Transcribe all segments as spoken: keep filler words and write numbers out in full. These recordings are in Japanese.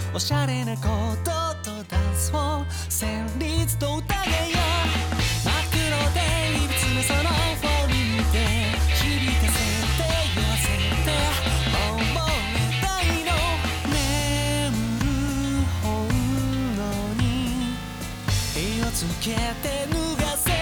おしゃれなこととダンスを旋律と歌えよ真っ黒でいびつなそのフォルムで響かせて言わせて覚えたいの眠る本能に火をつけて脱がせて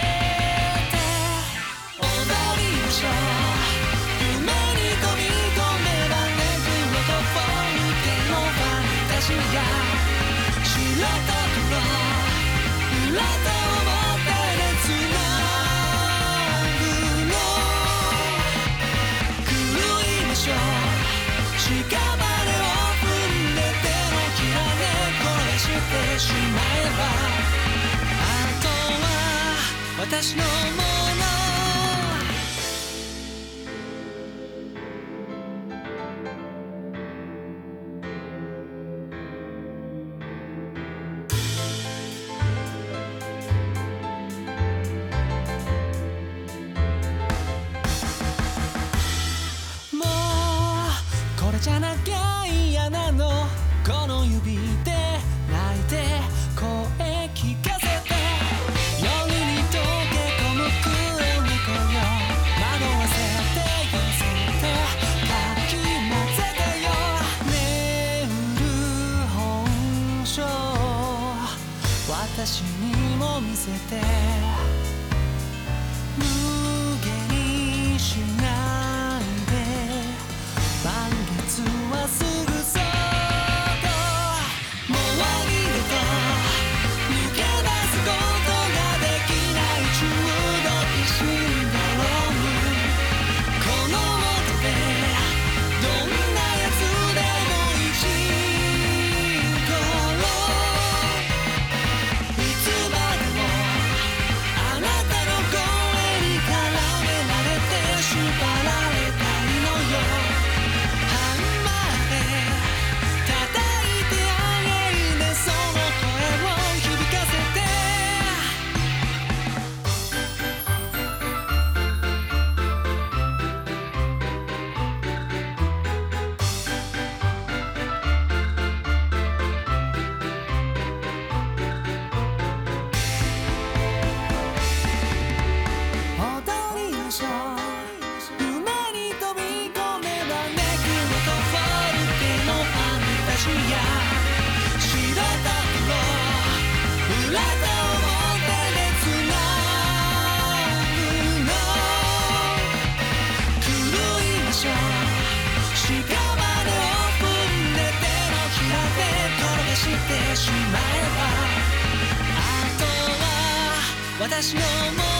踊りましょう夢に飛び込めばネクロとフォルテのファンタジア白と黒裏と表でつなぐの狂いましょう屍を踏んで手のひらで転がしてしまえばあとは私のものじゃなきゃ嫌なのこの指で泣いて声聞かせて夜に溶け込む黒猫よ惑わせて寄せてかき混ぜてよ眠る本性私にも見せて無限にしないで満月はすぐそこもう二度と抜け出すことができない中毒シンドロームこの音でどんなやつでもいじころいつまでもあなたの声に絡められて縛られたいのよしてしまえばあとは私のもの